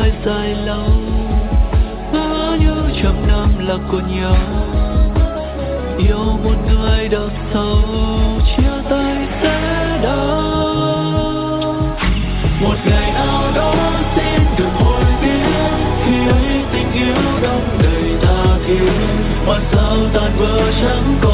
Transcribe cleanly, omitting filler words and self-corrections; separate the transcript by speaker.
Speaker 1: phải dài lâu, ngỡ như trăm năm là của nhau. Yêu một người đau sâu, chia tay sẽ đau. Một ngày nào đó xin đừng hối tiếc, khi ấy tình yêu đong đầy tha thiết. Mà sao tan vỡ chẳng còn